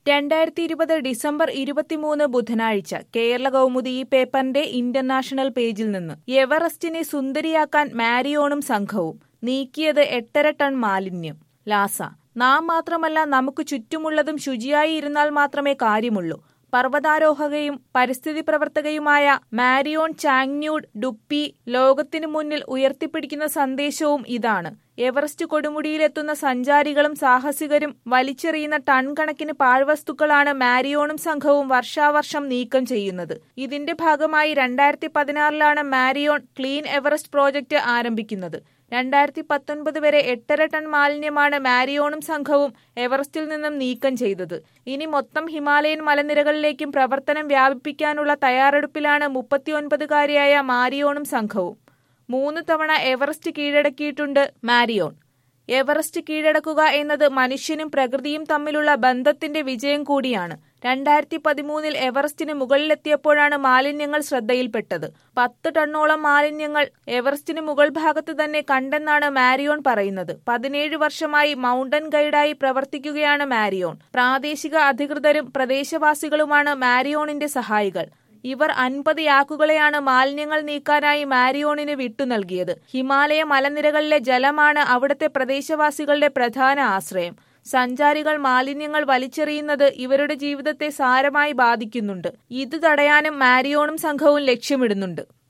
2020 December 23 ബുധനാഴ്ച കേരള കൗമുദി ഈ പേപ്പറിന്റെ ഇന്റർനാഷണൽ പേജിൽ നിന്ന് എവറസ്റ്റിനെ സുന്ദരിയാക്കാൻ മാരിയോണും സംഘവും നീക്കിയത് 8.5 ടൺ മാലിന്യം. ലാസ, നാം മാത്രമല്ല നമുക്ക് ചുറ്റുമുള്ളതും ശുചിയായി ഇരുന്നാൽ മാത്രമേ കാര്യമുള്ളൂ. പർവ്വതാരോഹകയും പരിസ്ഥിതി പ്രവർത്തകയുമായ മാരിയോൺ ചാങ്ന്യൂഡ് ഡുപ്പി ലോകത്തിനു മുന്നിൽ ഉയർത്തിപ്പിടിക്കുന്ന സന്ദേശവും ഇതാണ്. എവറസ്റ്റ് കൊടുമുടിയിലെത്തുന്ന സഞ്ചാരികളും സാഹസികരും വലിച്ചെറിയുന്ന ടൺ കണക്കിന് പാഴ്വസ്തുക്കളാണ് മാരിയോണും സംഘവും വർഷാവർഷം നീക്കം ചെയ്യുന്നത്. ഇതിന്റെ ഭാഗമായി 2016 മാരിയോൺ ക്ലീൻ എവറസ്റ്റ് പ്രോജക്റ്റ് ആരംഭിക്കുന്നത്. 2019 വരെ 8.5 ടൺ മാലിന്യമാണ് മാരിയോണും സംഘവും എവറസ്റ്റിൽ നിന്നും നീക്കം ചെയ്തത്. ഇനി മൊത്തം ഹിമാലയൻ മലനിരകളിലേക്കും പ്രവർത്തനം വ്യാപിപ്പിക്കാനുള്ള തയ്യാറെടുപ്പിലാണ് 39-കാരിയായ മാരിയോണും സംഘവും. 3 തവണ എവറസ്റ്റ് കീഴടക്കിയിട്ടുണ്ട് മാരിയോൺ. എവറസ്റ്റ് കീഴടക്കുക എന്നത് മനുഷ്യനും പ്രകൃതിയും തമ്മിലുള്ള ബന്ധത്തിന്റെ വിജയം കൂടിയാണ്. 2013 എവറസ്റ്റിന് മുകളിലെത്തിയപ്പോഴാണ് മാലിന്യങ്ങൾ ശ്രദ്ധയിൽപ്പെട്ടത്. 10 ടണ്ണോളം മാലിന്യങ്ങൾ എവറസ്റ്റിന് മുകൾ ഭാഗത്ത് തന്നെ കണ്ടെന്നാണ് മാരിയോൺ പറയുന്നത്. 17 വർഷമായി മൗണ്ടൻ ഗൈഡായി പ്രവർത്തിക്കുകയാണ് മാരിയോൺ. പ്രാദേശിക അധികൃതരും പ്രദേശവാസികളുമാണ് മാരിയോണിന്റെ സഹായികൾ. ഇവർ 50 യാക്കുകളെയാണ് മാലിന്യങ്ങൾ നീക്കാനായി മാരിയോണിന് വിട്ടു നൽകിയത്. ഹിമാലയ മലനിരകളിലെ ജലമാണ് അവിടുത്തെ പ്രദേശവാസികളുടെ പ്രധാന ആശ്രയം. സഞ്ചാരികൾ മാലിന്യങ്ങൾ വലിച്ചെറിയുന്നത് ഇവരുടെ ജീവിതത്തെ സാരമായി ബാധിക്കുന്നുണ്ട്. ഇത് തടയാനും മാരിയോണും സംഘവും ലക്ഷ്യമിടുന്നുണ്ട്.